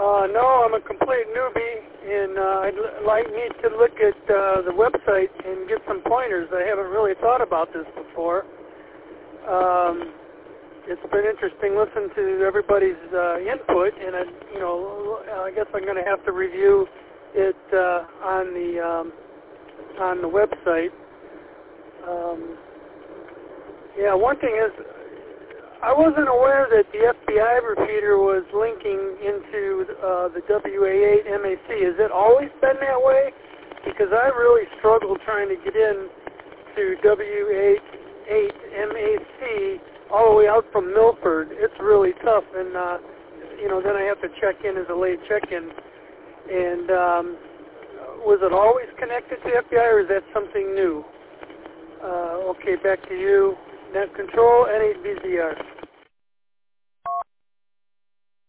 No, I'm a complete newbie, and need to look at the website and get some pointers. I haven't really thought about this before. It's been interesting listening to everybody's input, and I guess I'm going to have to review it on the website. One thing is, I wasn't aware that the FBI repeater was linking into the WA8 MAC. Has it always been that way? Because I really struggled trying to get in to WA8 MAC all the way out from Milford. It's really tough, and then I have to check in as a late check-in. And was it always connected to FBI, or is that something new? Okay, back to you. Net control, N8BZR.